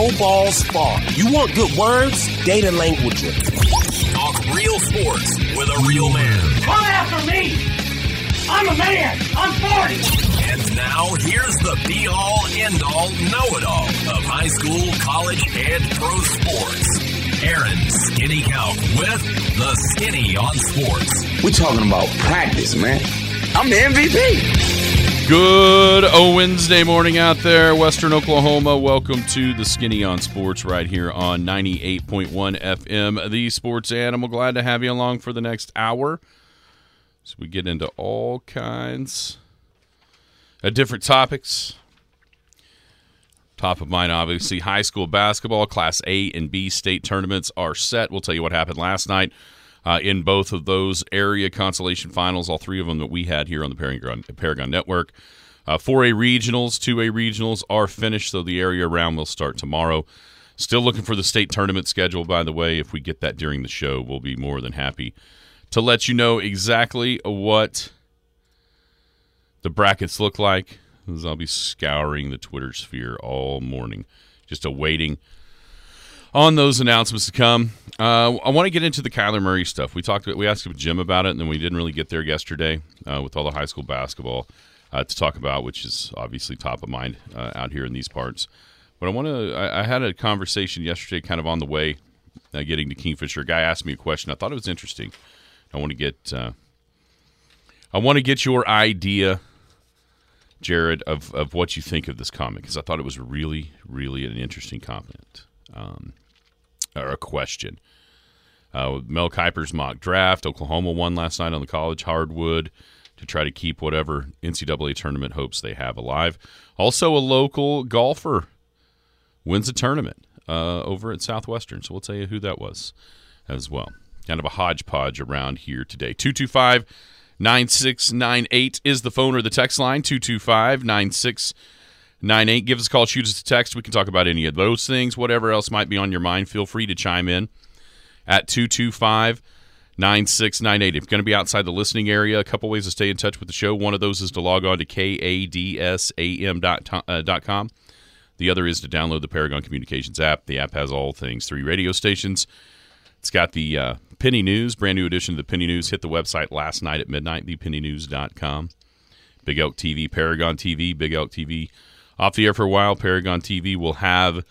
No Balls Bar. You want good words? Data language. Talk real sports with a real man. Come after me! I'm a man! I'm 40! And now, here's the be-all, end-all, know-it-all of high school, college, and pro sports. Aaron Skinny Calc with the Skinny on Sports. We're talking about practice, man. I'm the MVP. Good Wednesday morning out there, Western Oklahoma. Welcome to the Skinny on Sports right here on 98.1 FM, the Sports Animal. Glad to have you along for the next hour. So we get into all kinds of different topics. Top of mind, obviously, high school basketball. Class A and B state tournaments are set. We'll tell you what happened last night in both of those area consolation finals, all three of them that we had here on the Paragon Network. 4A regionals, 2A regionals are finished, so the area round will start tomorrow. Still looking for the state tournament schedule, by the way. If we get that during the show, we'll be more than happy to let you know exactly what the brackets look like, as I'll be scouring the Twitter sphere all morning, just awaiting on those announcements to come. I want to get into the Kyler Murray stuff. We asked Jim about it, and then we didn't really get there yesterday with all the high school basketball to talk about, which is obviously top of mind out here in these parts. But I had a conversation yesterday kind of on the way getting to Kingfisher. A guy asked me a question. I thought it was interesting. I want to get your idea, Jared, of what you think of this comment, because I thought it was really, really an interesting comment or a question. Mel Kiper's mock draft. Oklahoma won last night on the college hardwood to try to keep whatever NCAA tournament hopes they have alive. Also, a local golfer wins a tournament over at Southwestern, so we'll tell you who that was as well. Kind of a hodgepodge around here today. 225-9698 is the phone or the text line. 225-9698. Give us a call, shoot us a text. We can talk about any of those things. Whatever else might be on your mind, feel free to chime in at 225-9698. If you're going to be outside the listening area, a couple ways to stay in touch with the show. One of those is to log on to kadsam.com. The other is to download the Paragon Communications app. The app has all things 3 radio stations. It's got the Penny News, brand new edition of the Penny News. Hit the website last night at midnight, thepennynews.com. Big Elk TV, Paragon TV, Big Elk TV. Off the air for a while, Paragon TV will have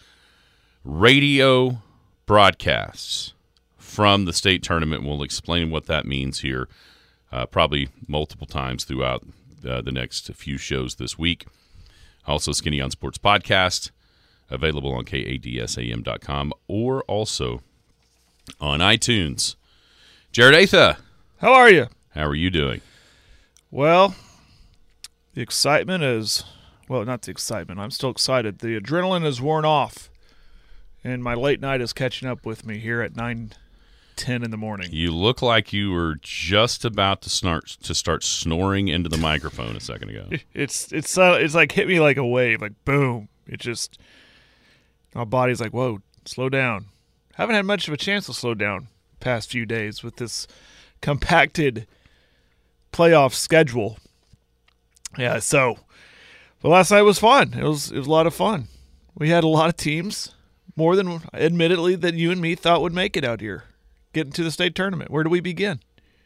radio broadcasts from the state tournament. We'll explain what that means here probably multiple times throughout the next few shows this week. Also, Skinny on Sports podcast, available on kadsam.com or also on iTunes. Jared Atha. How are you? How are you doing? Well, the excitement is, well, not the excitement. I'm still excited. The adrenaline is worn off, and my late night is catching up with me here at 9:10 in the morning. You look like you were just about to start snoring into the microphone a second ago. It's like hit me like a wave, like boom. It just, my body's like, whoa, slow down. Haven't had much of a chance to slow down past few days with this compacted playoff schedule. Yeah, so but last night was fun. It was a lot of fun. We had a lot of teams, more than admittedly that you and me thought would make it out here, getting to the state tournament. Where do we begin?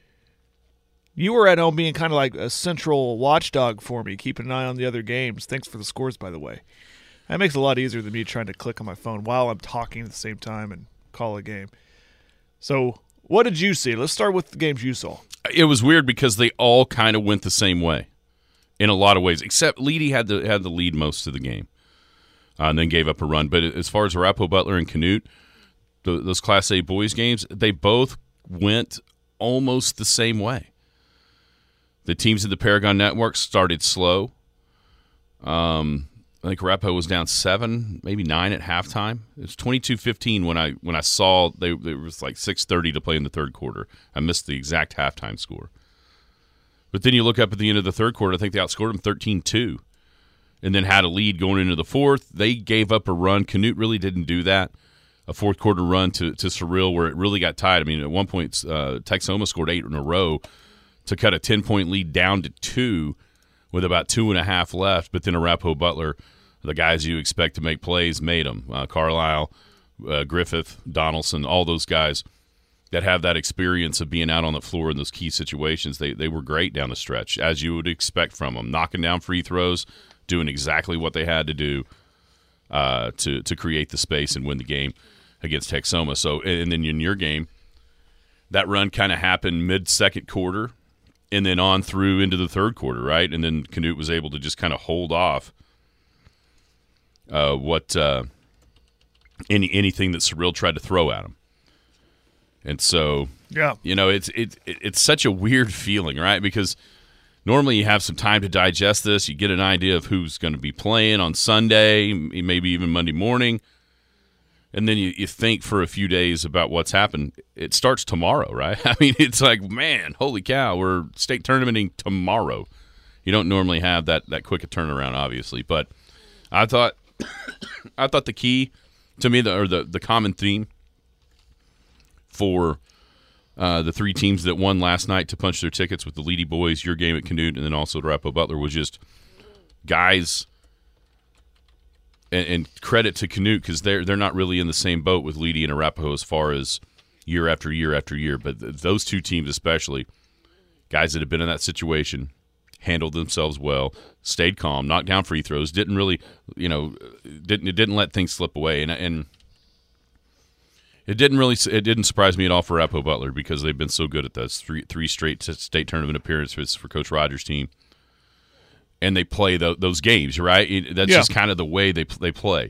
You were at home being kind of like a central watchdog for me, keeping an eye on the other games. Thanks for the scores, by the way. That makes it a lot easier than me trying to click on my phone while I'm talking at the same time and call a game. So, what did you see? Let's start with the games you saw. It was weird because they all kind of went the same way in a lot of ways, except Leedy had the lead most of the game and then gave up a run. But as far as Arapahoe, Butler, and Canute, those Class A boys games, they both went almost the same way. The teams in the Paragon Network started slow. I think Arapahoe was down 7, maybe 9 at halftime. It was 22-15 when I saw it was like 6:30 to play in the third quarter. I missed the exact halftime score. But then you look up at the end of the third quarter, I think they outscored them 13-2 and then had a lead going into the fourth. They gave up a run. Canute really didn't do that. A fourth quarter run to Surreal where it really got tied. I mean, at one point, Texoma scored 8 in a row to cut a 10-point lead down to 2 with about 2.5 left. But then Arapahoe Butler The guys you expect to make plays made them. Carlisle, Griffith, Donaldson, all those guys that have that experience of being out on the floor in those key situations, they were great down the stretch, as you would expect from them, knocking down free throws, doing exactly what they had to do to create the space and win the game against Texoma. So, and then in your game, that run kind of happened mid-second quarter and then on through into the third quarter, right? And then Canute was able to just kind of hold off anything that Cyril tried to throw at him. And so, yeah, it's such a weird feeling, right? Because normally you have some time to digest this. You get an idea of who's going to be playing on Sunday, maybe even Monday morning. And then you think for a few days about what's happened. It starts tomorrow, right? I mean, it's like, man, holy cow, we're state tournamenting tomorrow. You don't normally have that quick a turnaround, obviously. But I thought the key to me, the common theme for the three teams that won last night to punch their tickets with the Leedy boys, your game at Canute, and then also Arapahoe Butler, was just guys. And credit to Canute, because they're not really in the same boat with Leedy and Arapahoe as far as year after year after year. But those two teams especially, guys that have been in that situation, handled themselves well, stayed calm, knocked down free throws, didn't really, didn't let things slip away. And it didn't surprise me at all for Arapahoe Butler, because they've been so good at those three straight state tournament appearances for Coach Rogers' team. And they play those games, right? That's just kind of the way they play.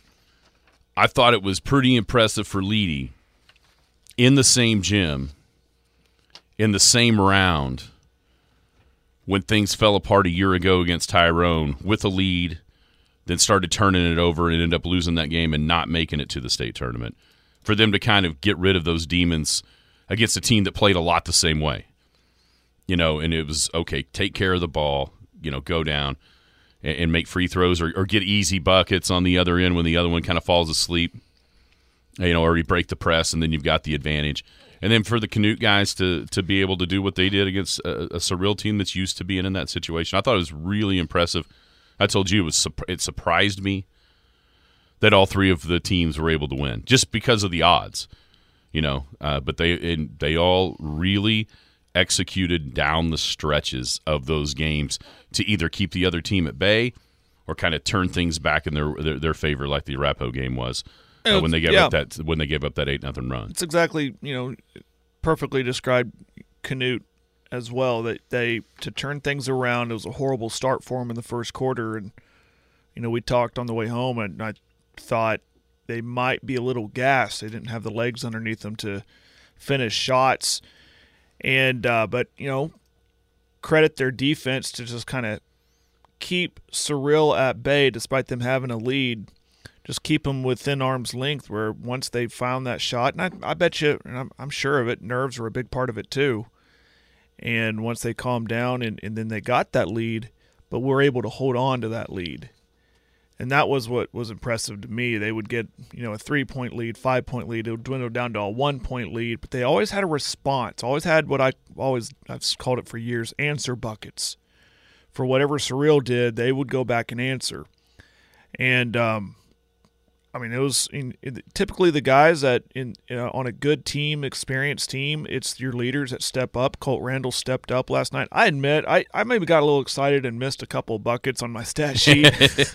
I thought it was pretty impressive for Leedy in the same gym, in the same round, when things fell apart a year ago against Tyrone with a lead, then started turning it over and ended up losing that game and not making it to the state tournament. For them to kind of get rid of those demons against a team that played a lot the same way. And it was, okay, take care of the ball, go down and make free throws or get easy buckets on the other end when the other one kind of falls asleep, or you break the press and then you've got the advantage. And then for the Canute guys to be able to do what they did against a Cyril team that's used to being in that situation, I thought it was really impressive. I told you it surprised me that all three of the teams were able to win just because of the odds, but they all really executed down the stretches of those games to either keep the other team at bay or kind of turn things back in their favor, like the Arapahoe game was when they gave up that 8-0 run. It's exactly perfectly described Canute as well. That to turn things around, it was a horrible start for them in the first quarter, and we talked on the way home, and I thought they might be a little gassed. They didn't have the legs underneath them to finish shots. And but credit their defense to just kind of keep Cyril at bay despite them having a lead. Just keep them within arm's length. Where once they found that shot, and I bet you, and I'm sure of it, nerves were a big part of it too. And once they calmed down and then they got that lead, but were able to hold on to that lead. And that was what was impressive to me. They would get, a 3-point lead, 5-point lead. It would dwindle down to a 1-point lead, but they always had a response. Always had what I've called it for years, answer buckets. For whatever Cyril did, they would go back and answer. And it was typically the guys that on a good team, experienced team, it's your leaders that step up. Colt Randall stepped up last night. I admit I maybe got a little excited and missed a couple of buckets on my stat sheet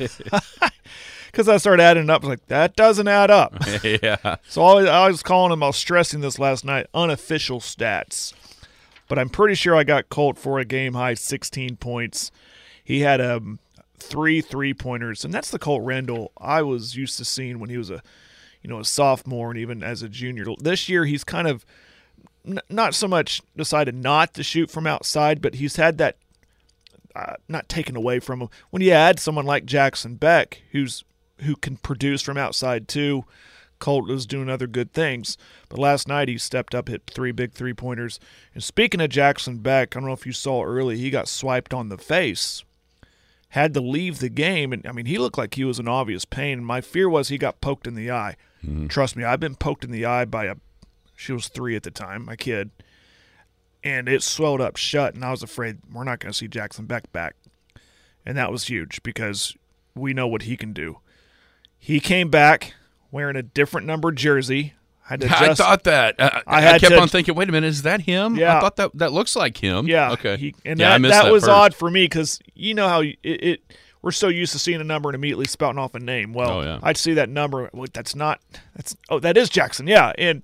because I started adding it up. I was like, that doesn't add up. Yeah. So I was calling him. I was stressing this last night. Unofficial stats, but I'm pretty sure I got Colt for a game high 16 points. He had 3 3-pointers, and that's the Colt Randall I was used to seeing when he was a sophomore and even as a junior. This year he's kind of not so much decided not to shoot from outside, but he's had that not taken away from him. When you add someone like Jackson Beck, who can produce from outside too, Colt was doing other good things. But last night he stepped up, hit 3 big 3-pointers. And speaking of Jackson Beck, I don't know if you saw early, he got swiped on the face. Had to leave the game, and he looked like he was in obvious pain. My fear was he got poked in the eye. Mm-hmm. Trust me, I've been poked in the eye by she was 3 at the time, my kid, and it swelled up shut, and I was afraid we're not going to see Jackson Beck back. And that was huge because we know what he can do. He came back wearing a different number jersey. I thought that. I kept on thinking, wait a minute, is that him? Yeah. I thought that looks like him. Yeah. Okay. That was odd for me because you know how we're so used to seeing a number and immediately spouting off a name. Well, I'd see that number. Well, that is Jackson. Yeah. And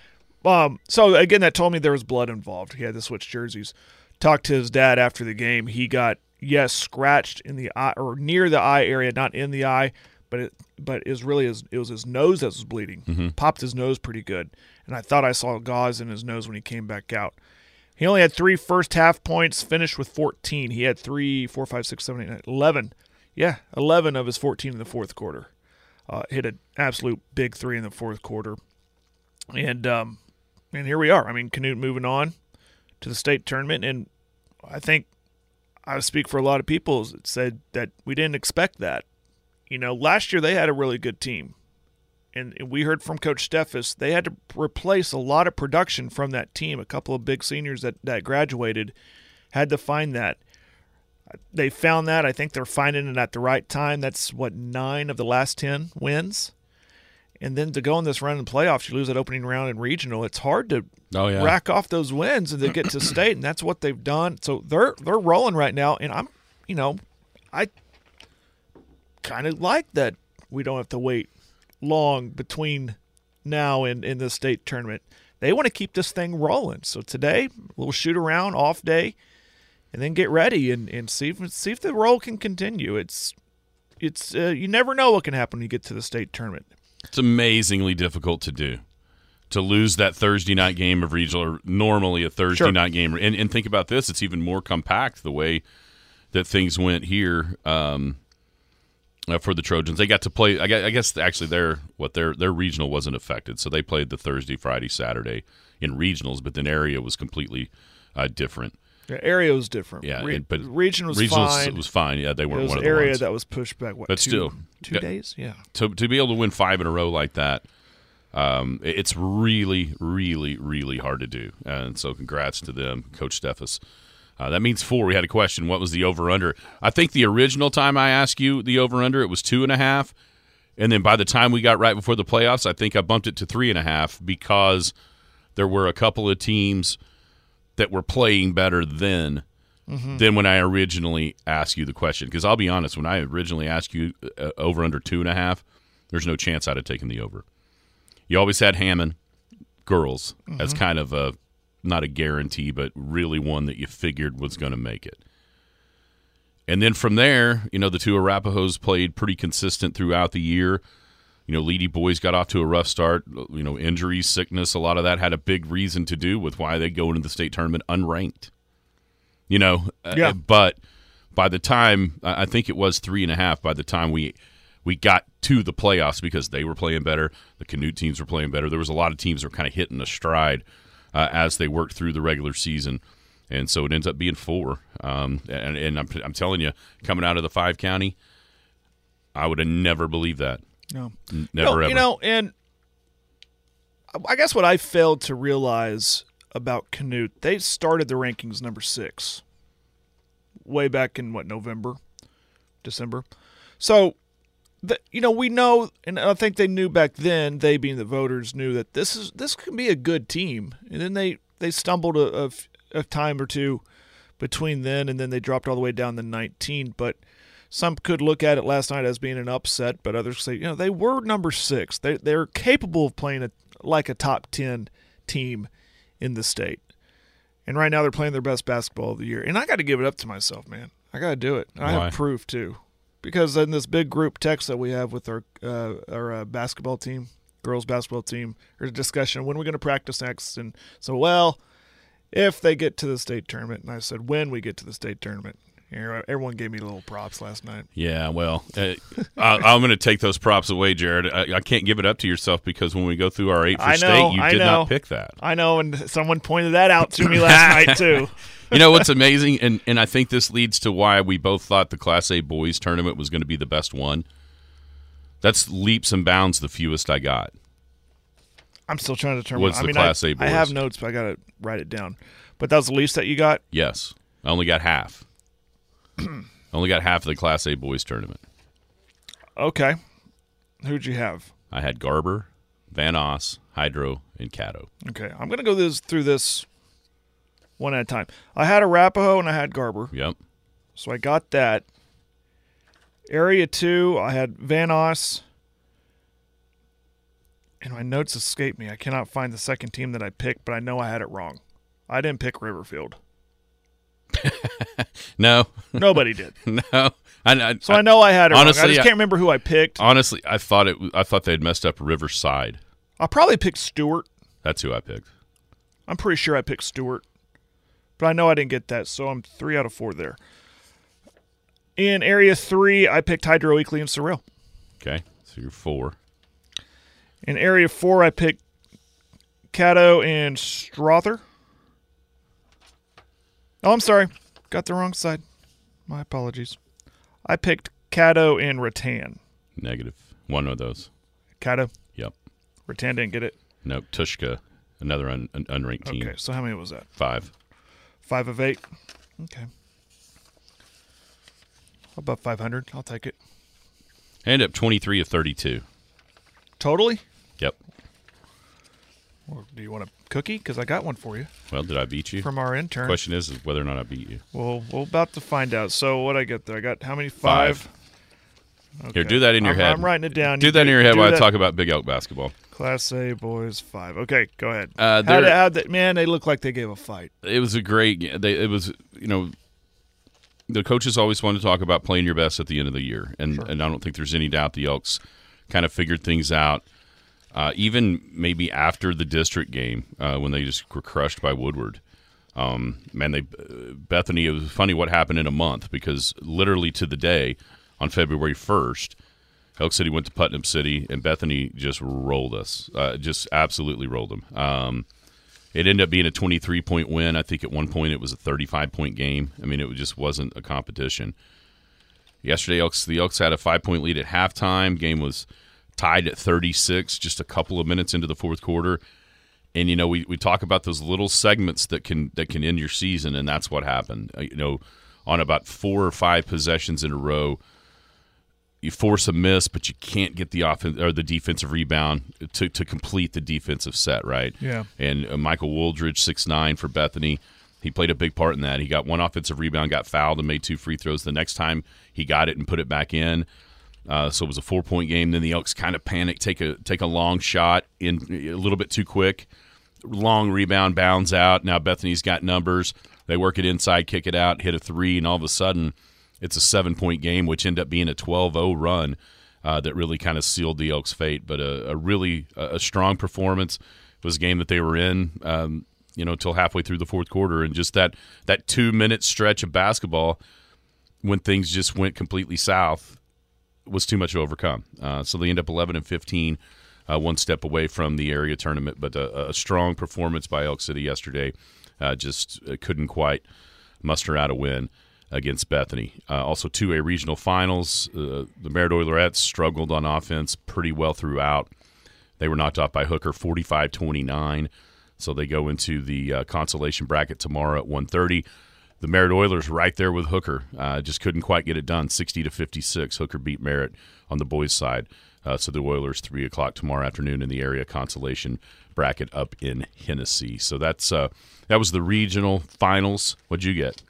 so, again, that told me there was blood involved. He had to switch jerseys. Talked to his dad after the game. He got, scratched in the eye or near the eye area, not in the eye, but it was his nose that was bleeding. Mm-hmm. Popped his nose pretty good. And I thought I saw gauze in his nose when he came back out. He only had 3 first-half points, finished with 14. He had 11. Yeah, 11 of his 14 in the fourth quarter. Hit an absolute big 3 in the fourth quarter. And here we are. I mean, Canute moving on to the state tournament. And I think I speak for a lot of people that said that we didn't expect that. Last year they had a really good team. And we heard from Coach Steffes, they had to replace a lot of production from that team. A couple of big seniors that graduated had to find that. They found that. I think they're finding it at the right time. That's, 9 of the last 10 wins. And then to go in this run in the playoffs, you lose that opening round in regional. It's hard to rack off those wins and to get to state, and that's what they've done. So they're rolling right now, and I kind of like that we don't have to wait long between now and in the state tournament. They want to keep this thing rolling. So today, a little shoot around, off day, and then get ready and see if the roll can continue. It's you never know what can happen when you get to the state tournament. It's amazingly difficult to do. To lose that Thursday night game of regional, or normally a Thursday night game. And think about this, it's even more compact the way that things went here for the Trojans. They got to play, I guess actually their regional wasn't affected. So they played the Thursday, Friday, Saturday in regionals, but then area was completely different. The area was different. Yeah, but regional was fine. It was fine. Yeah, they weren't one of the area ones. that was pushed back. But still, 2 days? Yeah. To be able to win 5 in a row like that, it's really, really, really hard to do. And so congrats to them, Coach Steffes. That means 4. We had a question. What was the over-under? I think the original time I asked you the over-under, it was 2.5. And then by the time we got right before the playoffs, I think I bumped it to 3.5 because there were a couple of teams that were playing better than when I originally asked you the question. Because I'll be honest, when I originally asked you over under 2.5, there's no chance I'd have taken the over. You always had Hammond girls as kind of a, not a guarantee, but really one that you figured was going to make it. And then from there, the two Arapahoes played pretty consistent throughout the year. Lady boys got off to a rough start. Injuries, sickness, a lot of that had a big reason to do with why they go into the state tournament unranked. But by the time, I think it was 3.5, by the time we got to the playoffs, because they were playing better, the Canute teams were playing better. There was a lot of teams that were kind of hitting a stride as they worked through the regular season. And so it ends up being 4. And I'm telling you, coming out of the 5-county, I would have never believed that. No. Never ever. And I guess what I failed to realize about Canute, they started the rankings number 6 way back in, November, December. So, we know, and I think they knew back then, they being the voters, knew that this can be a good team. And then they stumbled a time or two between then, and then they dropped all the way down to 19. But some could look at it last night as being an upset, but others say, they were number 6. They're capable of playing like a top 10 team in the state. And right now they're playing their best basketball of the year. And I got to give it up to myself, man. I got to do it. I have proof, too. Because in this big group text that we have with our basketball team, girls basketball team, there's a discussion, when are we going to practice next? And so, if they get to the state tournament. And I said, when we get to the state tournament. Everyone gave me little props last night. Yeah, well, I'm going to take those props away, Jared. I can't give it up to yourself because when we go through our 8 for state, you did not pick that. I know, and someone pointed that out to me last night, too. What's amazing, and I think this leads to why we both thought the Class A boys tournament was going to be the best one. That's leaps and bounds the fewest I got. I'm still trying to determine. What's the Class A boys? I have notes, but I got to write it down. But that was the least that you got? Yes. I only got half. Only got half of the Class A boys tournament. Okay. Who'd you have? I had Garber, Van Oss, Hydro, and Caddo. Okay. I'm going to go through this one at a time. I had Arapahoe and I had Garber. Yep. So I got that. Area 2, I had Van Oss. And my notes escape me. I cannot find the second team that I picked, but I know I had it wrong. I didn't pick Riverfield. No. Nobody did. No. So I know I had it honestly, wrong. I just can't remember who I picked. Honestly, I thought they had messed up Riverside. I probably picked Stewart. That's who I picked. I'm pretty sure I picked Stewart. But I know I didn't get that, so I'm 3 out of 4 there. In Area 3, I picked Hydro Eakley and Sorrel. Okay, so you're 4. In Area 4, I picked Caddo and Strother. Oh, I'm sorry. Got the wrong side. My apologies. I picked Caddo and Rattan. Negative. One of those. Caddo? Yep. Rattan didn't get it? Nope. Tushka, another unranked team. Okay, so how many was that? 5. 5 of 8? Okay. Above 500. I'll take it. I ended up 23 of 32. Totally? Yep. Or do you want a cookie? Because I got one for you. Well, did I beat you? From our intern. Question is whether or not I beat you. Well, we're about to find out. So what I get there? I got how many? 5? Okay. Here, do that in your head. I'm writing it down. Do that in your head while I talk about Big Elk basketball. Class A boys 5. Okay, go ahead. Man, they look like they gave a fight. It was a great. It was the coaches always want to talk about playing your best at the end of the year, and I don't think there's any doubt the Elks kind of figured things out. Even maybe after the district game when they just were crushed by Woodward. Bethany, it was funny what happened in a month because literally to the day on February 1st, Elk City went to Putnam City and Bethany just rolled us, just absolutely rolled them. It ended up being a 23-point win. I think at one point it was a 35-point game. I mean, it just wasn't a competition. Yesterday, the Elks had a 5-point lead at halftime. Game was tied at 36 just a couple of minutes into the fourth quarter. And, we talk about those little segments that can end your season, and that's what happened. On about 4 or 5 possessions in a row, you force a miss, but you can't get the offense or the defensive rebound to complete the defensive set, right? Yeah. And Michael Wooldridge, 6'9" for Bethany, he played a big part in that. He got 1 offensive rebound, got fouled, and made 2 free throws. The next time he got it and put it back in. So it was a 4-point game. Then the Elks kind of panic, take a long shot in a little bit too quick. Long rebound, bounds out. Now Bethany's got numbers. They work it inside, kick it out, hit a 3, and all of a sudden it's a 7-point game, which ended up being a 12-0 run that really kind of sealed the Elks' fate. But a really strong performance. It was a game that they were in, until halfway through the fourth quarter, and just that 2-minute stretch of basketball when things just went completely south was too much to overcome. So they end up 11-15, one step away from the area tournament. But a strong performance by Elk City yesterday. Just couldn't quite muster out a win against Bethany. Also 2A regional finals. The Merritt Oilerettes struggled on offense pretty well throughout. They were knocked off by Hooker 45-29. So they go into the consolation bracket tomorrow at 1:30. The Merritt Oilers right there with Hooker. Just couldn't quite get it done. 60-56. Hooker beat Merritt on the boys' side. So the Oilers 3 o'clock tomorrow afternoon in the area consolation bracket up in Hennessy. So that was the regional finals. What'd you get?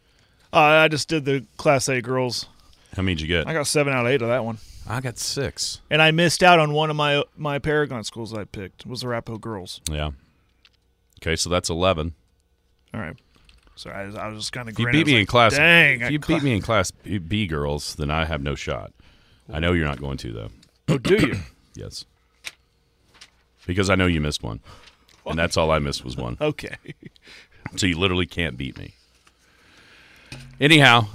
I just did the Class A girls. How many did you get? I got 7 out of 8 of that one. I got 6. And I missed out on one of my Paragon schools I picked. Was the Arapahoe girls. Yeah. Okay, so that's 11. All right. So I was just kind of If you beat me in Class dang, if you beat me in Class B girls, then I have no shot. I know you're not going to, though. Oh, do you? Yes. Because I know you missed one. And that's all I missed was one. Okay. So you literally can't beat me. Anyhow,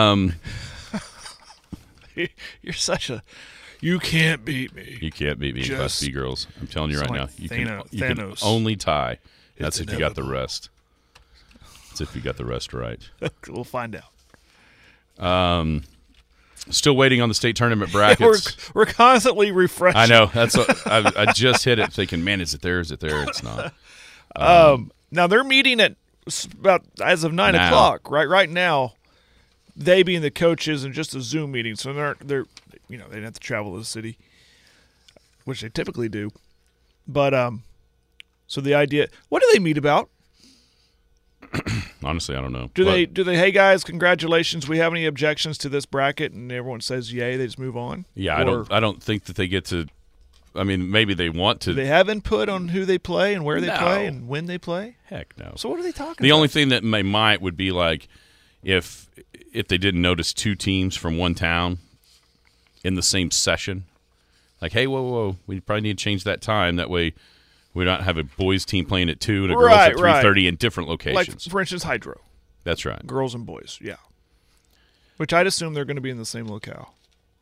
you're such a you can't beat me. You can't beat me in Class B girls. I'm telling you right now. You can Thanos. only tie. That's It's if you got the rest. That's if you got the rest right. We'll find out. Still waiting on the state tournament brackets. We're constantly refreshing. I know. That's what, I just hit it thinking, man, is it there? Is it there? It's not. Now they're meeting at about as of 9 o'clock. Right now, they being the coaches and just a Zoom meeting, so they're they didn't have to travel to the city, which they typically do. But so the idea, what do they meet about? Honestly, I don't know. Do they? Hey guys, congratulations! We have any objections to this bracket? And everyone says yay. They just move on. Yeah, I don't think that they get to. I mean, maybe they want to. Do they have input on who they play and where they play and when they play? Heck no. So what are they talking about? The only thing that might would be like if they didn't notice two teams from one town in the same session. Like, hey, whoa, we probably need to change that time. That way we don't have a boys team playing at 2 and a girls at 3:30 in different locations. Like, for instance, Hydro. That's right. Girls and boys, yeah. Which I'd assume they're going to be in the same locale.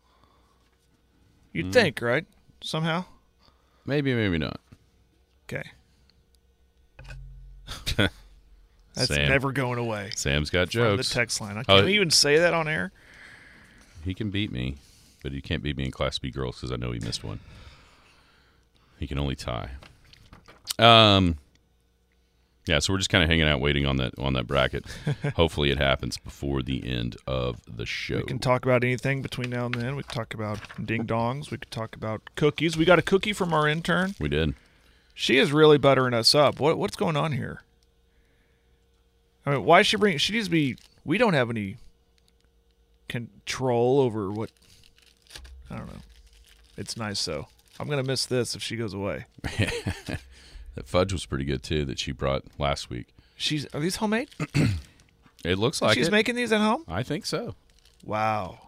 You'd think, right? Somehow? Maybe not. Okay. That's Sam. never going away. Sam's got From jokes. the text line. Can we even say that on air? He can beat me, but he can't beat me in Class B girls because I know he missed one. He can only tie. Yeah, so we're just kind of hanging out, waiting on that bracket. Hopefully, it happens before the end of the show. We can talk about anything between now and then. We can talk about ding dongs. We could talk about cookies. We got a cookie from our intern. We did. She is really buttering us up. What's going on here? I mean, why is she bring? She needs to be. We don't have any control over what. I don't know. It's nice though. I'm gonna miss this if she goes away. That fudge was pretty good too that she brought last week. Are these homemade? It looks like She's making these at home? I think so. Wow.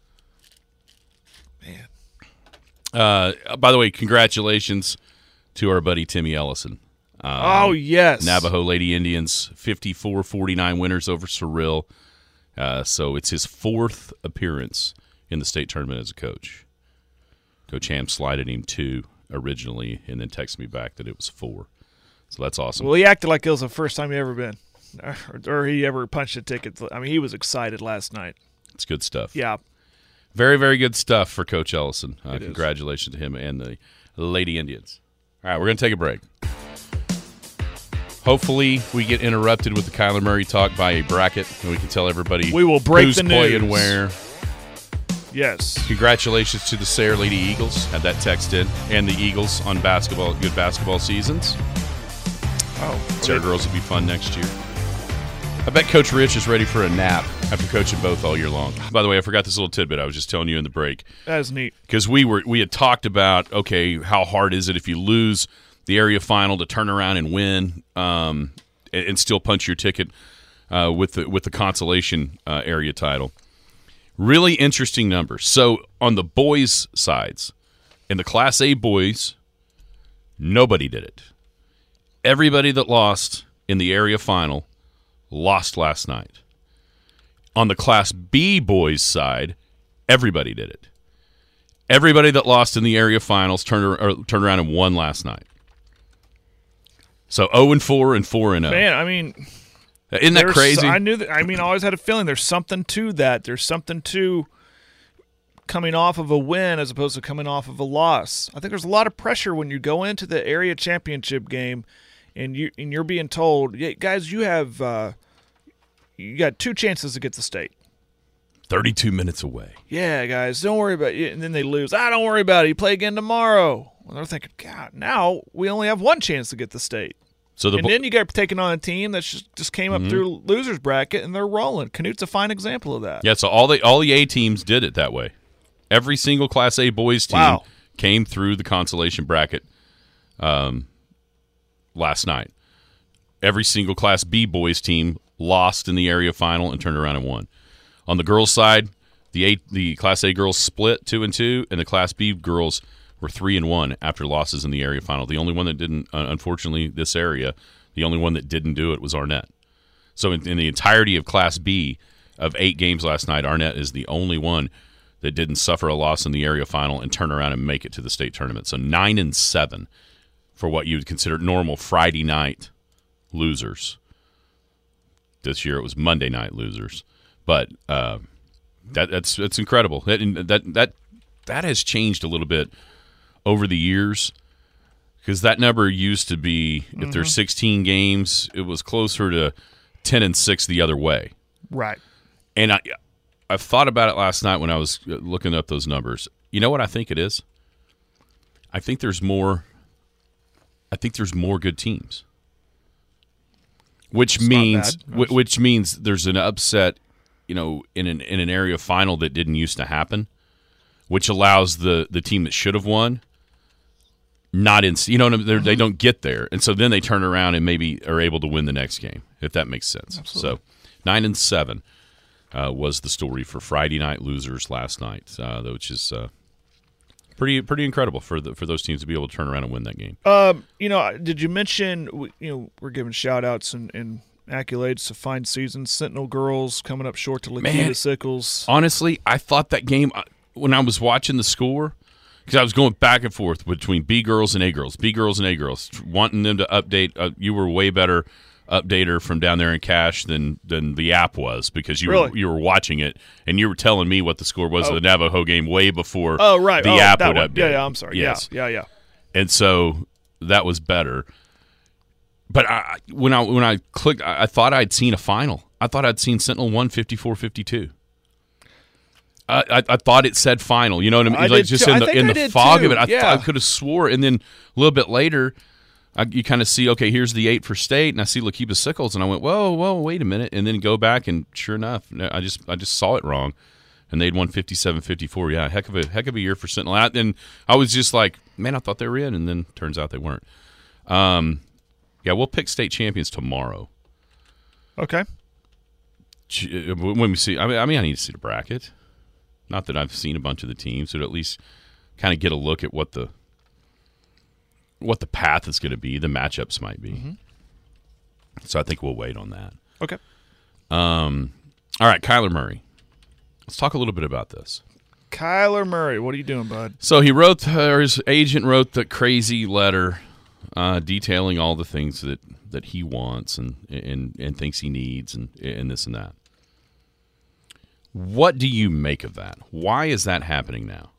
Man. By the way, congratulations to our buddy Timmy Ellison. Oh, yes. Navajo Lady Indians, 54-49 winners over Surreal. So it's his 4th appearance in the state tournament as a coach. Coach Ham slided him 2 originally and then texted me back that it was 4. So that's awesome. Well, he acted like it was the first time he ever been. Or he ever punched a ticket. I mean, he was excited last night. It's good stuff. Yeah. Very, very good stuff for Coach Ellison. It Congratulations to him and the Lady Indians. All right, we're going to take a break. Hopefully, we get interrupted with the Kyler Murray talk by a bracket, and we can tell everybody we will break who's the playing news. where. Yes. Congratulations to the Sayre Lady Eagles. Had that text in. And the Eagles on good basketball seasons. Oh. Sayre girls will be fun next year. I bet Coach Rich is ready for a nap after coaching both all year long. By the way, I forgot this little tidbit I was just telling you in the break. That is neat. Because we had talked about, okay, how hard is it if you lose the area final to turn around and win and still punch your ticket with the consolation area title. Really interesting numbers. So on the boys' sides, in the Class A boys, nobody did it. Everybody that lost in the area final lost last night. On the Class B boys' side, everybody did it. Everybody that lost in the area finals turned around and won last night. So 0-4 and 4-0. Man, I mean, isn't that crazy? I knew that. I mean, I always had a feeling there's something to that. There's something to coming off of a win as opposed to coming off of a loss. I think there's a lot of pressure when you go into the area championship game and you're being told, "Yeah, guys, you got 2 chances to get the state. 32 minutes away. Yeah, guys, don't worry about it." And then they lose. Don't worry about it. You play again tomorrow. Well, they're thinking, God, now we only have 1 chance to get the state. So then you get taken on a team that just came up through losers bracket and they're rolling. Canute's a fine example of that. Yeah, so all the A teams did it that way. Every single Class A boys team came through the consolation bracket last night. Every single Class B boys team lost in the area final and turned around and won. On the girls' side, the Class A girls split 2-2, and the Class B girls were 3-1 after losses in the area final. The only one that didn't, unfortunately, this area, the only one that didn't do it was Arnett. So in the entirety of Class B of 8 games last night, Arnett is the only one that didn't suffer a loss in the area final and turn around and make it to the state tournament. So 9-7 for what you would consider normal Friday night losers. This year it was Monday night losers, but that's incredible. That has changed a little bit over the years, because that number used to be, if there's 16 games, it was closer to 10-6 the other way. Right. And I've thought about it last night when I was looking up those numbers. You know what I think it is? I think there's more good teams. Which means there's an upset, in an area final that didn't used to happen, which allows the team that should have won not in, they don't get there, and so then they turn around and maybe are able to win the next game, if that makes sense. Absolutely. So 9-7 was the story for Friday night losers last night, which is pretty incredible for those teams to be able to turn around and win that game. Did you mention we're giving shout outs and accolades to fine season Sentinel girls coming up short to Lakita Sickles? Honestly, I thought that game when I was watching the score, because I was going back and forth between B girls and A girls, wanting them to update. You were way better updater from down there in Cache than the app was, because you were watching it and you were telling me what the score was of the Navajo game way before the app would update. Yeah, I'm sorry. Yes. Yeah. And so that was better. But when I clicked, I thought I'd seen a final. I thought I'd seen Sentinel 1 54-52. I thought it said final. You know what I mean? Just in the fog of it, I could have swore. And then a little bit later, you kind of see, okay, here's the 8 for State, and I see Lakita Sickles, and I went, whoa, wait a minute, and then go back, and sure enough, I just saw it wrong, and they'd won 57-54. Yeah, heck of a year for Sentinel. And I was just like, man, I thought they were in, and then turns out they weren't. Yeah, we'll pick state champions tomorrow. Okay. When we see, I need to see the bracket. Not that I've seen a bunch of the teams, but at least kind of get a look at what the path is going to be, the matchups might be. Mm-hmm. So I think we'll wait on that. Okay. All right, Kyler Murray. Let's talk a little bit about this. Kyler Murray, what are you doing, bud? So his agent wrote the crazy letter detailing all the things that he wants and thinks he needs and this and that. What do you make of that? Why is that happening now?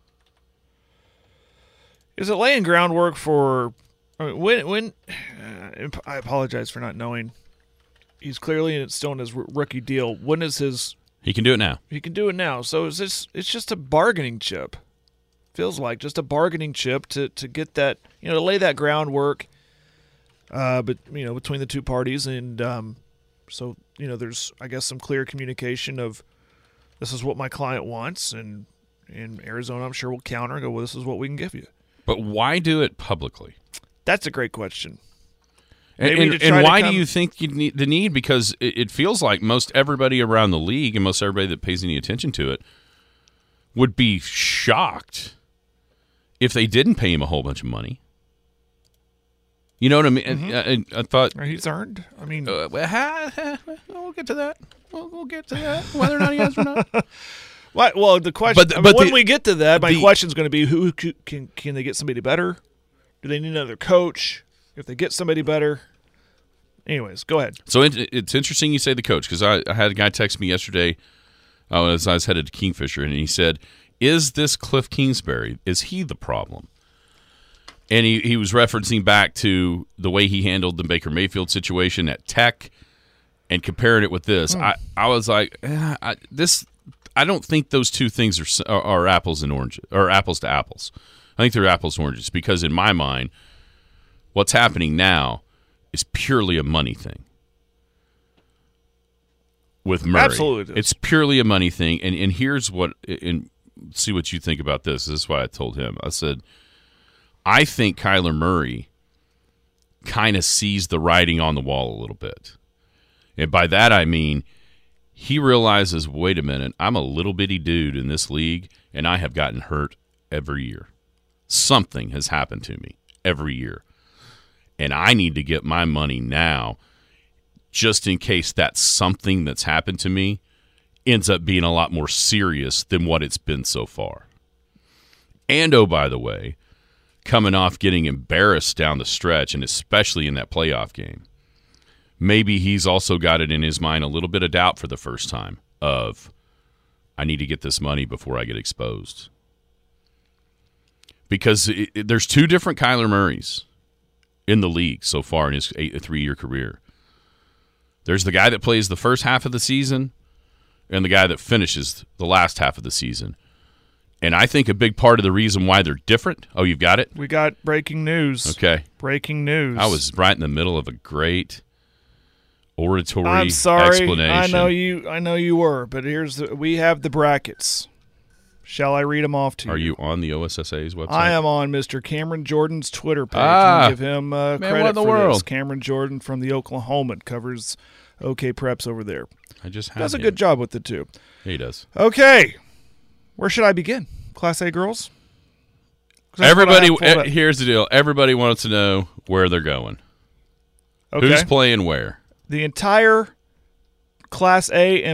Is it laying groundwork for when I apologize for not knowing. He's clearly still in his rookie deal. When is his? He can do it now. He can do it now. So is this? It's just a bargaining chip. Feels like just a bargaining chip to get that, to lay that groundwork. But between the two parties, and so there's, I guess, some clear communication of this is what my client wants, and in Arizona, I'm sure will counter and go, well, this is what we can give you. But why do it publicly? That's a great question. And why do you think you need the need? Because it feels like most everybody around the league and most everybody that pays any attention to it would be shocked if they didn't pay him a whole bunch of money. You know what I mean? Mm-hmm. I thought he's earned. I mean, we'll get to that. We'll get to that, whether or not he has or not. Well, the question. But when we get to that, my question is going to be: Who can they get somebody better? Do they need another coach? If they get somebody better, anyways, go ahead. So it's interesting you say the coach, because I had a guy text me yesterday as I was headed to Kingfisher, and he said, "Is this Cliff Kingsbury? Is he the problem?" And he was referencing back to the way he handled the Baker Mayfield situation at Tech, and comparing it with this. I was like, I don't think those two things are apples and oranges, or apples to apples. I think they're apples and oranges, because in my mind, what's happening now is purely a money thing with Murray. Absolutely, it's purely a money thing. And here's what, and see what you think about this. This is why I told him. I said, I think Kyler Murray kind of sees the writing on the wall a little bit. And by that I mean he realizes, wait a minute, I'm a little bitty dude in this league, and I have gotten hurt every year. Something has happened to me every year. And I need to get my money now, just in case that something that's happened to me ends up being a lot more serious than what it's been so far. And, oh, by the way, coming off getting embarrassed down the stretch, and especially in that playoff game, maybe he's also got it in his mind a little bit of doubt for the first time of, I need to get this money before I get exposed. Because there's two different Kyler Murrays in the league so far in his 3-year career. There's the guy that plays the first half of the season, and the guy that finishes the last half of the season. And I think a big part of the reason why they're different. Oh, you've got it? We got breaking news. Okay. Breaking news. I was right in the middle of a great oratory I'm sorry. explanation. I know you were, but we have the brackets. Shall I read them off to you? Are you on the OSSA's website? I am on Mr. Cameron Jordan's Twitter page. Ah. I'll give him Man, credit what in the for world? this. Cameron Jordan from the Oklahoman covers OK Preps over there. I just had Does a him. good job with it, too. Yeah, he does. Okay. Where should I begin? Class A girls? 'Cause that's what I Everybody, have pulled up. here's the deal. Everybody wants to know where they're going. Okay. Who's playing where? The entire Class A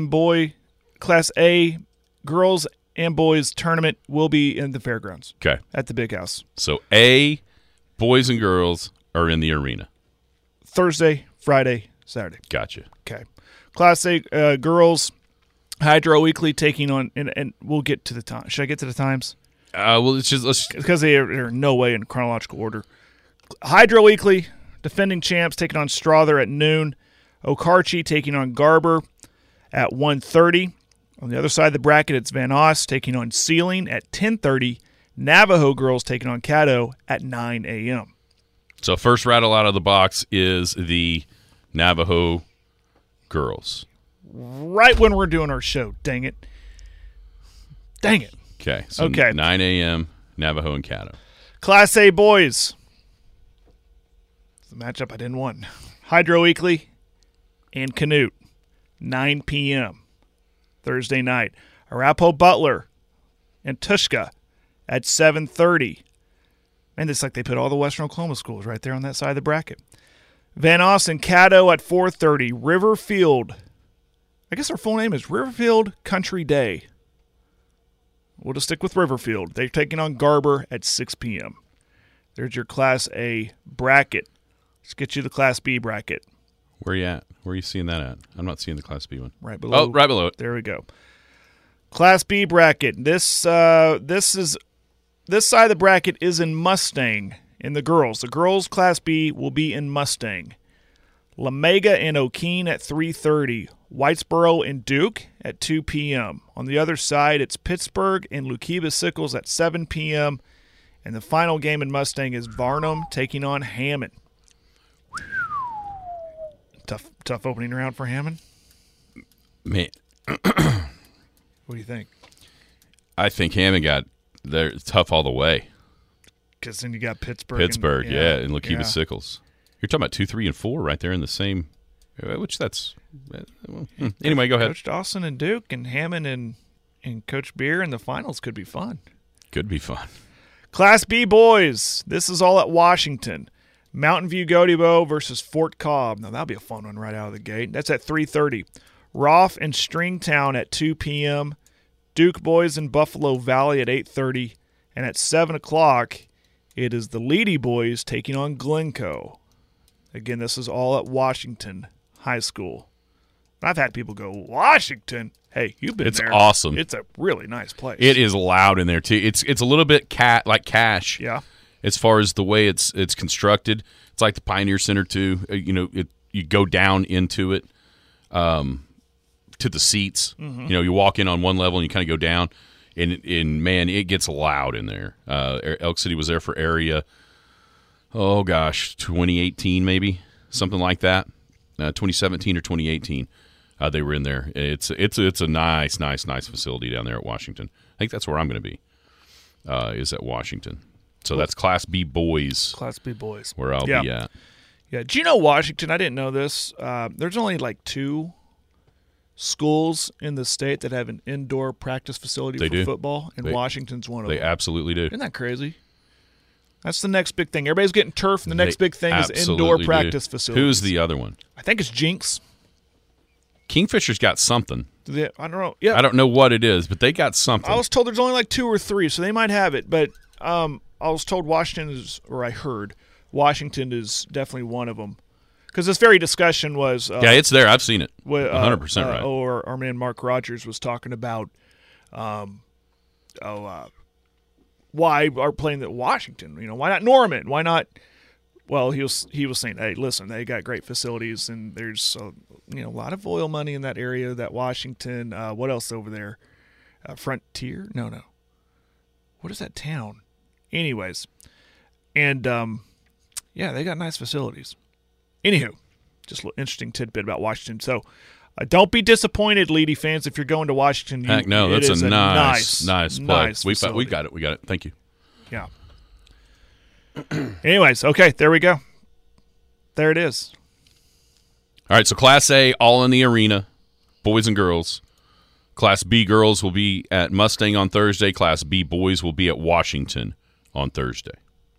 girls and boys tournament will be in the fairgrounds Okay. at the Big House. So A, boys and girls are in the arena. Thursday, Friday, Saturday. Gotcha. Okay. Class A girls, Hydro Weekly taking on, and we'll get to the time. Should I get to the times? Well, let's Because they are no way in chronological order. Hydro Weekly, defending champs, taking on Strother at noon. Okarche taking on Garber at 1:30. On the other side of the bracket, it's Van Oss taking on Sealing at 10:30. Navajo girls taking on Caddo at 9 a.m. So first rattle out of the box is the Navajo girls. Right when we're doing our show. Dang it. Dang it. Okay. So Okay. 9 a.m. Navajo and Caddo. Class A boys. It's the matchup I didn't want. Hydro Weekly and Canute, 9 p.m. Thursday night. Arapahoe Butler and Tushka at 7:30. Man, it's like they put all the Western Oklahoma schools right there on that side of the bracket. Van Oss and Caddo at 4:30. Riverfield. I guess our full name is Riverfield Country Day. We'll just stick with Riverfield. They're taking on Garber at 6 p.m. There's your Class A bracket. Let's get you the Class B bracket. Where you at? Where are you seeing that at? I'm not seeing the Class B one. Right below. Oh, right below it. There we go. Class B bracket. This side of the bracket is in Mustang in the girls. The girls Class B will be in Mustang. La Mega and O'Keene at 3:30. Whitesboro and Duke at 2 p.m. On the other side, it's Pittsburgh and Luqueba Sickles at 7 p.m. And the final game in Mustang is Varnum taking on Hammond. Tough opening round for Hammond. Man, What do you think? I think Hammond got there tough all the way. Because then you got Pittsburgh. Pittsburgh, and Luqueba yeah. Sickles. You're talking about 2, 3, and 4 right there in the same. Which that's anyway. Go ahead. Coach Dawson and Duke and Hammond and Coach Beer in the finals could be fun. Could be fun. Class B boys. This is all at Washington. Mountain View Gotebo versus Fort Cobb. Now that'll be a fun one right out of the gate. That's at 3:30. Roth and Stringtown at 2 p.m. Duke boys in Buffalo Valley at 8:30, and at 7 o'clock, it is the Leedy boys taking on Glencoe. Again, this is all at Washington High School. I've had people go, Washington? Hey, you've been It's there. awesome. It's a really nice place. It is loud in there too. It's a little bit like Cache. Yeah. As far as the way it's constructed, it's like the Pioneer Center too. You go down into it, to the seats. Mm-hmm. You walk in on one level and you kind of go down, and man, it gets loud in there. Elk City was there for area. Oh gosh, 2018 maybe, something like that. 2017 or 2018, they were in there. It's a nice facility down there at Washington. I think that's where I'm going to be. Is at Washington. So that's Class B boys. Class B boys. Where I'll be at. Yeah. Do you know Washington? I didn't know this. There's only like 2 schools in the state that have an indoor practice facility for football, and Washington's one of them. They absolutely do. Isn't that crazy? That's the next big thing. Everybody's getting turf, and the next big thing is indoor practice facilities. Who's the other one? I think it's Jinx. Kingfisher's got something. I don't know. Yeah, I don't know what it is, but they got something. I was told there's only like 2 or 3, so they might have it. But I was told Washington is, or I heard Washington is definitely one of them. Because this very discussion was yeah, it's there. I've seen it. 100% right. Or our man Mark Rogers was talking about why are playing at Washington? Why not Norman? Why not Well, he was saying, hey, listen, they got great facilities, and there's a lot of oil money in that area. That Washington, what else over there? Frontier? No. What is that town? Anyways, and they got nice facilities. Anywho, just an interesting tidbit about Washington. So don't be disappointed, Leedy fans, if you're going to Washington. Heck no, that's a nice play. Nice we got it. Thank you. Yeah. Anyways, okay, there we go. There it is. All right, so Class A, all in the arena, boys and girls. Class B girls will be at Mustang on Thursday. Class B boys will be at Washington on Thursday.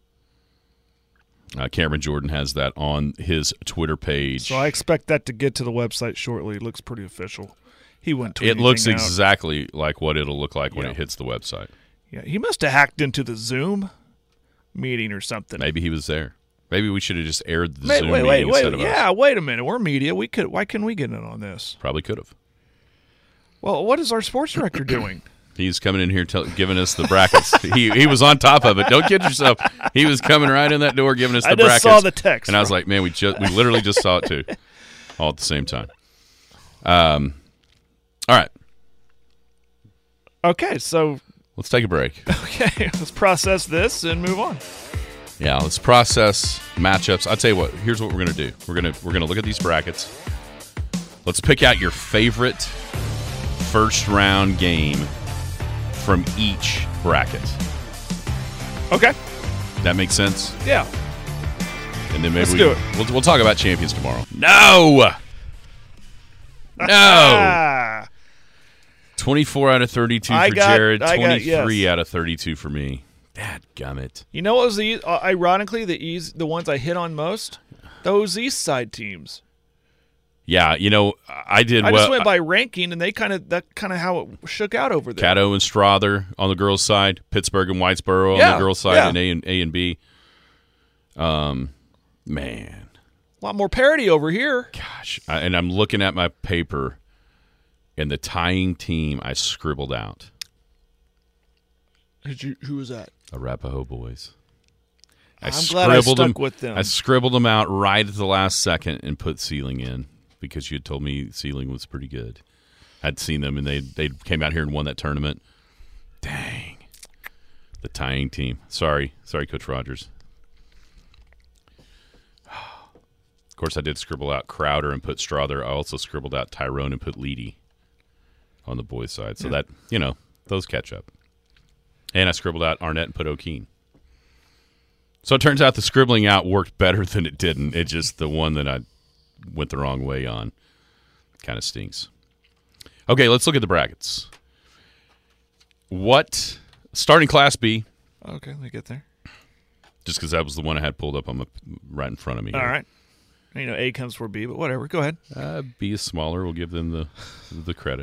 Cameron Jordan has that on his Twitter page. So I expect that to get to the website shortly. It looks pretty official. He wouldn't tweet It looks anything out. exactly like what it'll look like when it hits the website. Yeah, he must have hacked into the Zoom meeting or something. Maybe he was there. Maybe we should have just aired the Zoom meeting instead of us. Yeah, wait a minute. We're media. Why couldn't we get in on this? Probably could have. Well, what is our sports director doing? He's coming in here giving us the brackets. he was on top of it. Don't kid yourself. He was coming right in that door giving us the brackets. I just saw the text. And I was like, man, we literally just saw it too. All at the same time. All right. Okay, so let's take a break. Okay, let's process this and move on. Yeah, let's process matchups. I'll tell you what, here's what we're going to do. We're going to look at these brackets. Let's pick out your favorite first round game from each bracket. Okay. That makes sense? Yeah. And then maybe do it. We'll talk about champions tomorrow. No. 24 out of 32 for Jared. 23 out of 32 for me. Dadgummit. You know what was ironically the ones I hit on most? Those East Side teams. Yeah, I did. I just went by ranking, and that kind of how it shook out over there. Caddo and Strother on the girls' side, Pittsburgh and Whitesboro on the girls' side, and A and B. Man, a lot more parity over here. Gosh, and I'm looking at my paper, and the tying team I scribbled out. Who was that? Arapahoe boys. I'm glad I stuck with them. I scribbled them out right at the last second and put Sealing in because you had told me Sealing was pretty good. I'd seen them, and they came out here and won that tournament. Dang. The tying team. Sorry, Coach Rogers. Of course, I did scribble out Crowder and put Strother. I also scribbled out Tyrone and put Leedy on the boys' side. So that, those catch up. And I scribbled out Arnett and put O'Keene. So it turns out the scribbling out worked better than it didn't. It just the one that I went the wrong way on kind of stinks. Okay, let's look at the brackets. Starting Class B. Okay, let me get there. Just because that was the one I had pulled up right in front of me. All right. A comes before B, but whatever. Go ahead. B is smaller. We'll give them the credit.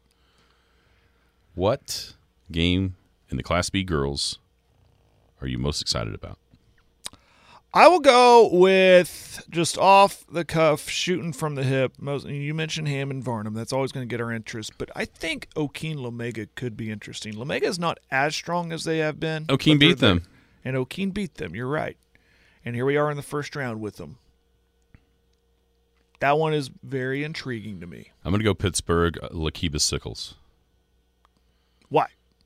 What game in the Class B girls are you most excited about? I will go with just off the cuff, shooting from the hip. You mentioned Hammond Varnum. That's always going to get our interest. But I think O'Keene-Lamega could be interesting. Lamega is not as strong as they have been. O'Keene beat them. And O'Keene beat them. You're right. And here we are in the first round with them. That one is very intriguing to me. I'm going to go Pittsburgh, Lakiba Sickles. Why?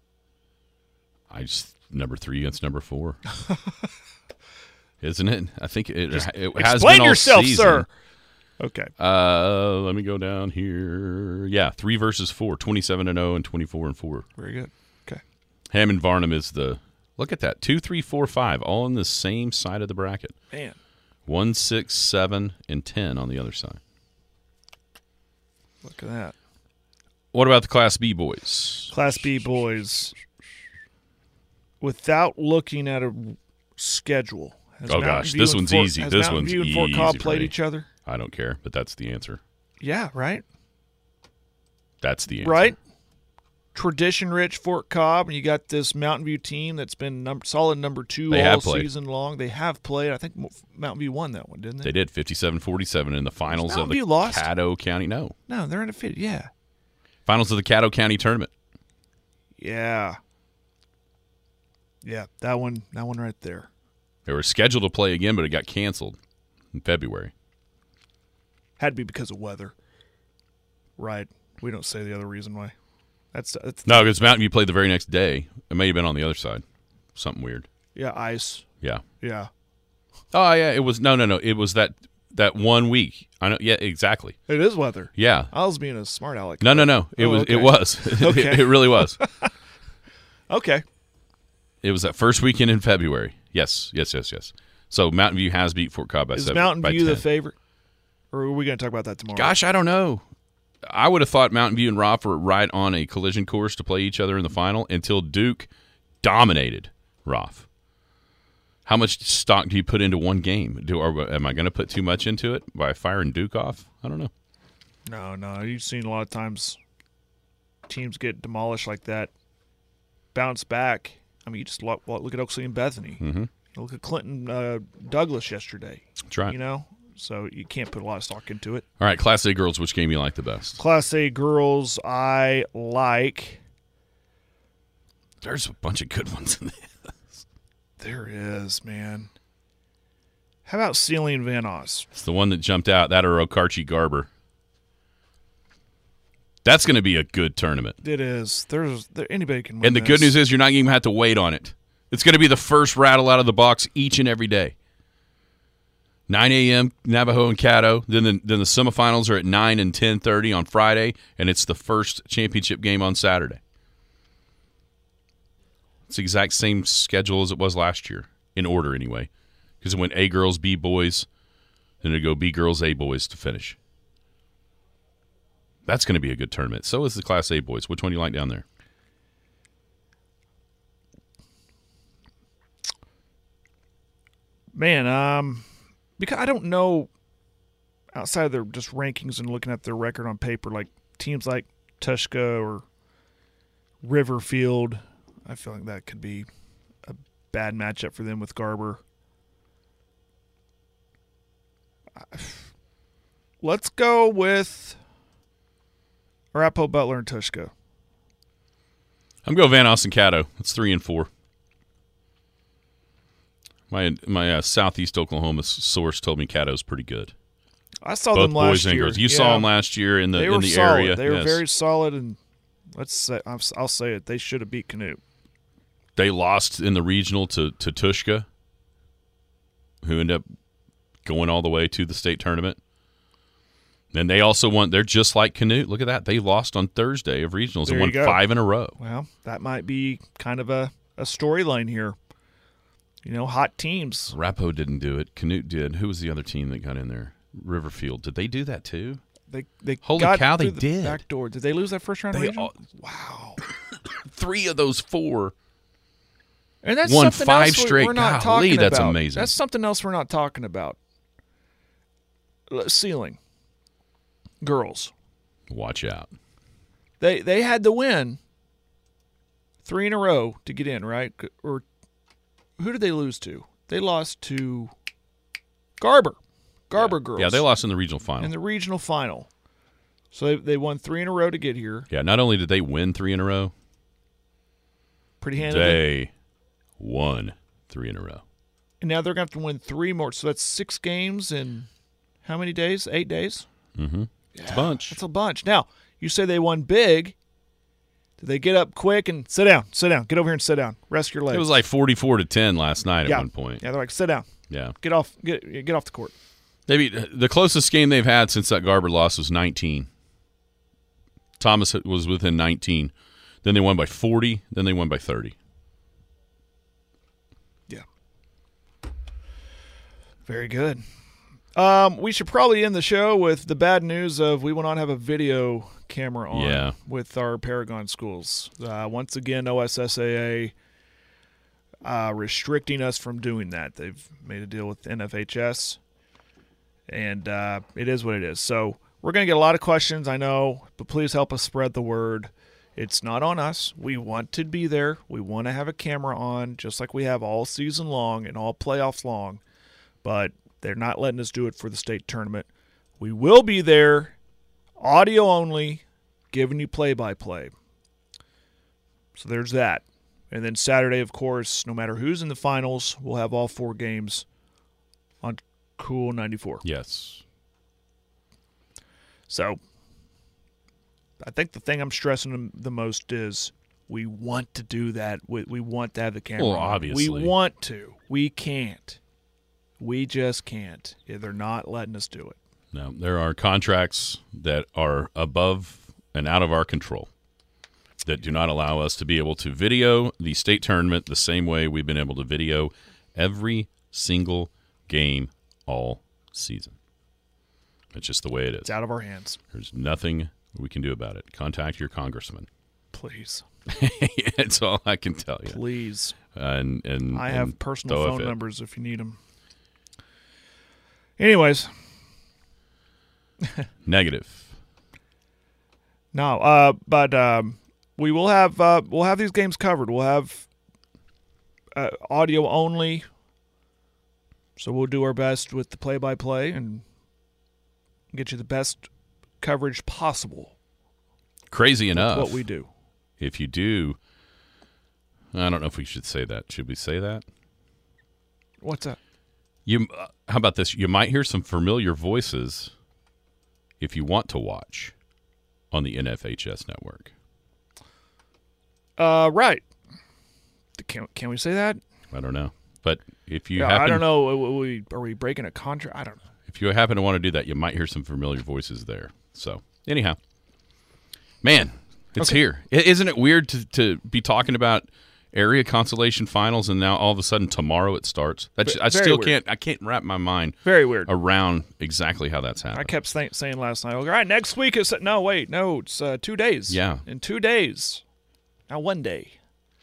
Number 3 against number 4. Isn't it? I think it has been all explain yourself, season. Sir. Okay. Let me go down here. Yeah, 3 versus 4, 27-0 and 24-4. Very good. Okay. Hammond Varnum is look at that, 2, 3, 4, 5, all on the same side of the bracket. Man. 1, 6, 7, and 10 on the other side. Look at that. What about the Class B boys? Class B boys, without looking at a schedule. This one's easy. This one's easy. Has Mountain View and Fort Cobb played each other? I don't care, but that's the answer. Yeah, right? That's the answer. Right? Tradition-rich Fort Cobb, and you got this Mountain View team that's been solid number 2 all season long. They have played. I think Mountain View won that one, didn't they? They did, 57-47 in the finals of the Caddo County. No, they're undefeated. Yeah. Finals of the Caddo County tournament. Yeah. Yeah, that one right there. They were scheduled to play again, but it got canceled in February. Had to be because of weather. Right. We don't say the other reason why. That's No, because Mountain View played the very next day. It may have been on the other side. Something weird. yeah, ice. Yeah. Yeah. Oh, yeah. It was no. It was that 1 week. I know. Yeah, exactly. It is weather. Yeah. I was being a smart aleck. No. It Oh, was. okay. It was. Okay. It really was. Okay. It was that first weekend in February. Yes. So Mountain View has beat Fort Cobb by Is 7. Mountain by View 10. the favorite? Or are we going to talk about that tomorrow? Gosh, I don't know. I would have thought Mountain View and Roth were right on a collision course to play each other in the final until Duke dominated Roth. How much stock do you put into one game? Am I going to put too much into it by firing Duke off? I don't know. No. You've seen a lot of times teams get demolished like that, bounce back. I mean, you just look at Oakley and Bethany. Mm-hmm. Look at Clinton Douglas yesterday. That's right. You know, so you can't put a lot of stock into it. All right, Class A girls, which game you like the best? Class A girls, I like. There's a bunch of good ones in there. There is, man. How about Celine Van Oss? It's the one that jumped out, that or Okarche-Garber. That's going to be a good tournament. It is. Anybody can win. And the good news is you're not even going to have to wait on it. It's going to be the first rattle out of the box each and every day. 9 a.m. Navajo and Caddo. Then the semifinals are at 9 and 10:30 on Friday, and it's the first championship game on Saturday. It's the exact same schedule as it was last year, in order anyway, because it went A girls, B boys, then it'd go B girls, A boys to finish. That's going to be a good tournament. So is the Class A boys. Which one do you like down there? Man, because I don't know outside of their just rankings and looking at their record on paper, like teams like Tushka or Riverfield, I feel like that could be a bad matchup for them with Garber. Let's go with Arapahoe, Butler, and Tushka. I'm going Van Oss and Caddo. It's 3 and 4. My Southeast Oklahoma source told me Caddo's pretty good. I saw Both them last boys and year. girls. You saw them last year in the They were the solid. area. They were Yes. very solid, and I'll say it. They should have beat Canute. They lost in the regional to Tushka, who ended up going all the way to the state tournament. And they also won. They're just like Canute. Look at that. They lost on Thursday of regionals There and won you go. 5 in a row. Well, that might be kind of a storyline here. You know, hot teams. Arapahoe didn't do it. Canute did. Who was the other team that got in there? Riverfield. Did they do that too? They Holy got cow, they through the did. back door. Did they lose that first round? They regional? all- Wow. 3 of those 4. And that's won something 5 else straight. we're not Golly, talking that's about. amazing. That's something else we're not talking about. Ceiling. Girls. Watch out. They had to win 3 in a row to get in, right? Or who did they lose to? They lost to Garber. Garber girls. Yeah, they lost in the regional final. in the regional final. So they won 3 in a row to get here. Yeah, not only did they win 3 in a row, Pretty handily. they won 3 in a row. And now they're going to have to win 3 more. So that's 6 games in how many days? 8 days? Mm-hmm. It's a bunch. That's a bunch. Now, you say they won big. Did they get up quick and sit down? Sit down. Get over here and sit down. Rest your legs. It was like 44-10 last night yeah. at one point. Yeah, they're like, sit down. Yeah. Get off the court. The closest game they've had since that Garber loss was 19. Thomas was within 19. Then they won by 40. Then they won by 30. Yeah. Very good. We should probably end the show with the bad news of we will not have a video camera on with our Paragon schools. Once again, OSSAA restricting us from doing that. They've made a deal with NFHS, and it is what it is. So we're going to get a lot of questions, I know, but please help us spread the word. It's not on us. We want to be there. We want to have a camera on, just like we have all season long and all playoffs long, but they're not letting us do it for the state tournament. We will be there, audio only, giving you play-by-play. So there's that. And then Saturday, of course, no matter who's in the finals, we'll have all 4 games on Cool 94. Yes. So I think the thing I'm stressing the most is we want to do that. We want to have the camera Well, on. obviously. We want to. We can't. We just can't. They're not letting us do it. No, there are contracts that are above and out of our control that do not allow us to be able to video the state tournament the same way we've been able to video every single game all season. It's just the way it is. It's out of our hands. There's nothing we can do about it. Contact your congressman. Please. That's all I can tell you. Please. And I have personal throw a phone fit. numbers if you need them. Anyways. Negative. No, but we will have we'll have these games covered. We'll have audio only, so we'll do our best with the play-by-play and get you the best coverage possible. Crazy enough. What we do. If you do, I don't know if we should say that. Should we say that? What's that? How about this? You might hear some familiar voices if you want to watch on the NFHS network. Right. Can we say that? I don't know. But if you Yeah, happen, I don't know. Are we breaking a contract? I don't know. if you happen to want to do that, you might hear some familiar voices there. So anyhow, man, it's here. Isn't it weird to be talking about area consolation finals and now all of a sudden tomorrow it starts? I still weird. can't wrap my mind Very weird. around exactly how that's happening. I kept saying last night, all right, next week it's it's 2 days. Yeah. In 2 days. Now 1 day.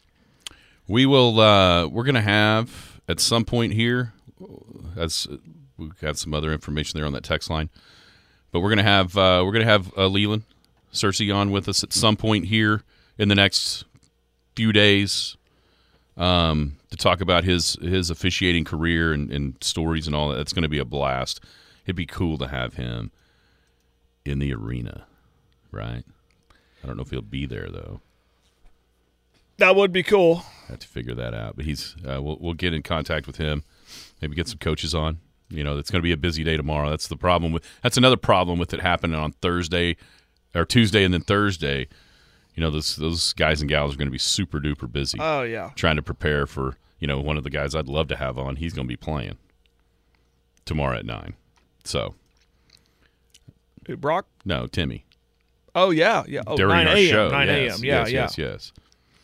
We will. We're going to have at some point here. As we've got some other information there on that text line, but we're going to have Leland Cersei on with us at some point here in the next few days to talk about his officiating career and stories and all that. It's going to be a blast. It'd be cool to have him in the arena, right? I don't know if he'll be there though. That would be cool. Have to figure that out. But he's we'll get in contact with him. Maybe get some coaches on. You know, it's going to be a busy day tomorrow. That's the problem that's another problem with it happening on Thursday or Tuesday and then Thursday. You know, those guys and gals are going to be super duper busy. Oh yeah. Trying to prepare for, one of the guys I'd love to have on. He's going to be playing tomorrow at 9. So, Who, Brock? no, Timmy. Oh yeah, yeah. Oh, During 9 our a.m. show. 9 Yes, a.m. Yeah, yes, yeah. yes.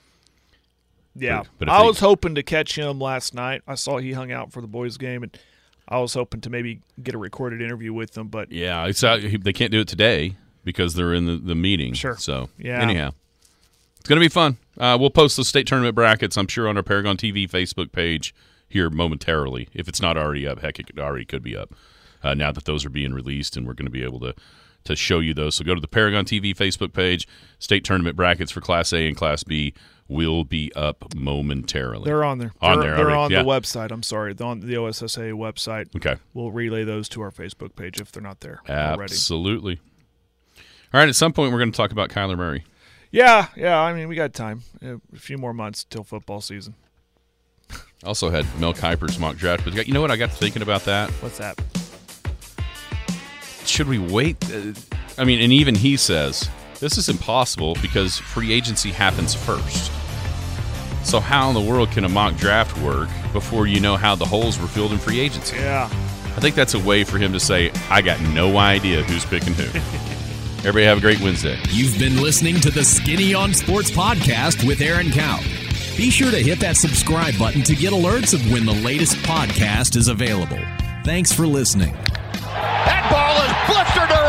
Yeah. But if I they- was hoping to catch him last night. I saw he hung out for the boys' game, and I was hoping to maybe get a recorded interview with them. But Yeah, they can't do it today because they're in the meeting. Sure. So, Yeah. anyhow, it's going to be fun. We'll post the state tournament brackets, I'm sure, on our Paragon TV Facebook page here momentarily. If it's not already up, heck, it already could be up now that those are being released, and we're going to be able to show you those. So go to the Paragon TV Facebook page. State tournament brackets for Class A and Class B will be up momentarily. they're on there. On They're there, on yeah. the website. I'm sorry, they're on the OSSA website. Okay. We'll relay those to our Facebook page if they're not there already. Absolutely. All right, at some point we're going to talk about Kyler Murray. Yeah. I mean, we got time. A few more months till football season. Also had Mel Kiper's mock draft, but you know what? I got thinking about that. What's that? Should we wait? And even he says this is impossible because free agency happens first. So how in the world can a mock draft work before you know how the holes were filled in free agency? Yeah. I think that's a way for him to say, I got no idea who's picking who. Everybody have a great Wednesday. You've been listening to the Skinny on Sports podcast with Aaron Cow. Be sure to hit that subscribe button to get alerts of when the latest podcast is available. Thanks for listening. That ball is blistered around.